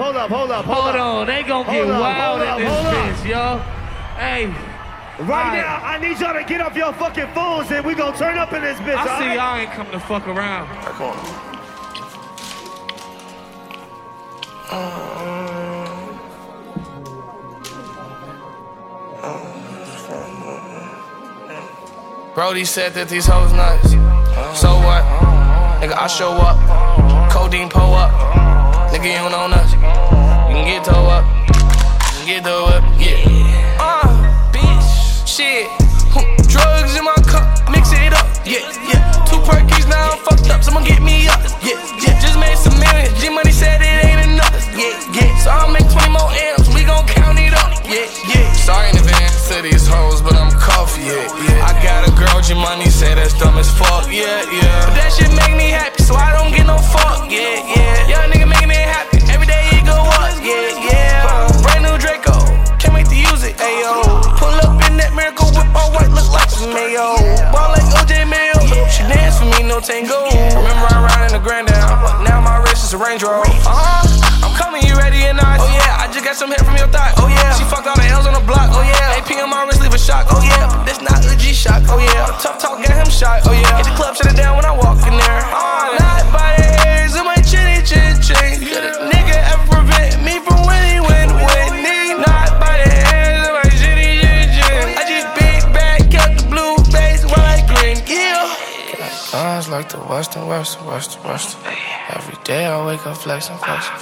Hold on. They gon' get wild in this bitch, yo. Hey. Right now, I need y'all to get off your fucking phones and we gon' turn up in this bitch. I see y'all ain't come to fuck around. Come on. Brody said that these hoes nice. So what? Nigga, I show up. Codeine pull up. Nigga, you don't know nothing. You can get toe up. You can get toe up. Yeah. Bitch. Shit. Drugs in my cup. Mix it up. Yeah. 2 perkies now I'm fucked up. Someone get me up. Yeah. Just made some millions. G-Money said it ain't enough. Yeah. So I'll make 20 more M's. We gon' count it up. Yeah. Sorry in advance to these hoes, but I'm coffee. Yeah. I got a girl, G-Money say that's dumb as fuck. Yeah. But that shit make me happy, so I don't get no fuck. Yeah. Young nigga making it happy. Every day he go up. Yeah. Brand new Draco. Can't wait to use it. Ayo. Pull up in that miracle whip all white, look like some mayo. Ball like OJ Mayo. She dance for me, no tango. Remember I ride in the Grand Down, but now my wrist is a Range Rover. I'm coming, you ready or not? Oh yeah, I just got some hair from your thigh. Oh yeah, she fucked all the L's on the block. Oh yeah, AP on my wrist, leave a shock. Oh yeah, but this not a G shock. Oh yeah, tough talk, got him shot. Oh yeah, hit the club, shut it down when I walk in there. Not by the hairs of my chinny chin chin. Could a nigga ever prevent me from winning? Not by the hairs of my chinny chin chin. I just big back, kept the blue face while I green. Yeah. Guns like the Western. Every day I wake up flexing.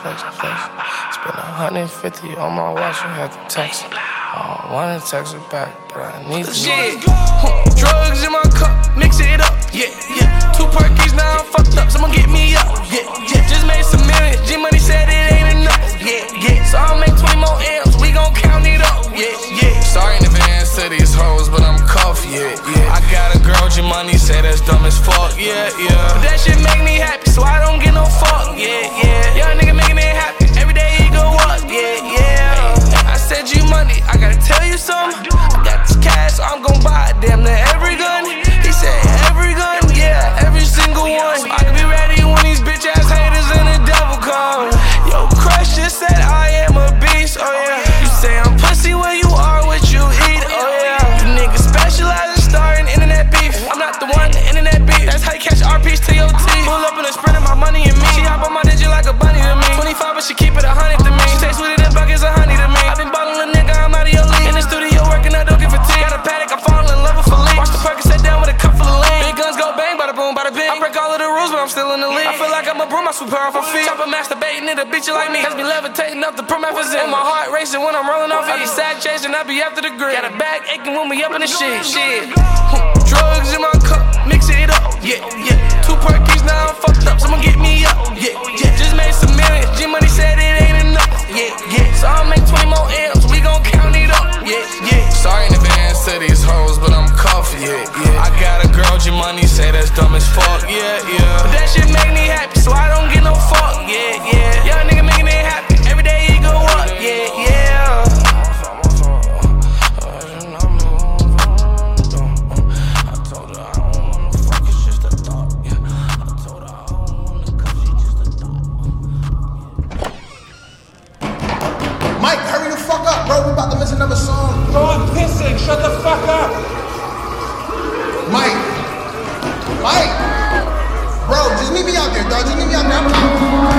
Spend 150 on my watch and had to text it. I don't wanna text it back, but I need to. Shit. Drugs in my cup, mix it up. Yeah. 2 perkies now I'm fucked up. Someone get me up. Yeah. Just made some millions. G-Money said it ain't enough. Yeah. So I'll make 20 more M's. We gon' count it up. Yeah. Sorry in advance to these hoes, but I'm coffee. Yeah. I got a girl, G-Money say that's dumb as fuck. Yeah. But that shit make me happy, so I don't get no fuck. Yeah. Young nigga making it happy. Every day he go up. Yeah. I said G-Money, I gotta tell you something. I got this cash, so I'm gon' buy damn near every gun. He said every gun, yeah, every single one. I can be ready when these bitch ass haters and the devil come. Yo, Crush just said I am a beast. Oh yeah. You say I'm pussy when you are what you eat. Oh yeah. You niggas specialize in starting internet beef. I'm not the one, the internet beef. That's how you catch RPs to your teeth. Pull up in a sprint of my money and me. She hop on my digit like a bunny to me. 25, but she keep it 100 to me. She tastes sweeter than buckets of honey to me. I've been ballin' a nigga, I'm out of your league. In the studio working, I don't get fatigue. Got a paddock, I'm falling in love with Philippe. Watch the Perkins sit down with a cup full of lean. Big guns go bang, bada boom, bada bing. I break all of the rules, but I'm still in the league. I feel like I'm a broom, I sweep her off her feet. Chopper masturbating, it'll beat you like me. Has me levitating up the promethazine. And my heart racing when I'm rolling off. I be sad chasing, I be after the grid. Got a bag aching when we up in the shit. Drugs in my cup, mix it up. Yeah. 2 perkies now I'm fucked up. Someone get me up. Yeah. Just made some millions. G-Money said it ain't enough. Yeah. So I'll make 20 more M's. We gon' count it up. Yeah. Sorry in advance to these hoes, but I'm coffee. Yeah. I got a girl, G-Money say that's dumb as fuck. Yeah. But that shit make me happy, so I don't get no fuck. Yeah. Young nigga making it happy. Every day he go up. Yeah. Mike, hurry the fuck up, bro. We about to miss another song. Bro, I'm pissing. Shut the fuck up. Mike. Bro, just meet me out there, dog. Just meet me out there. I'm coming.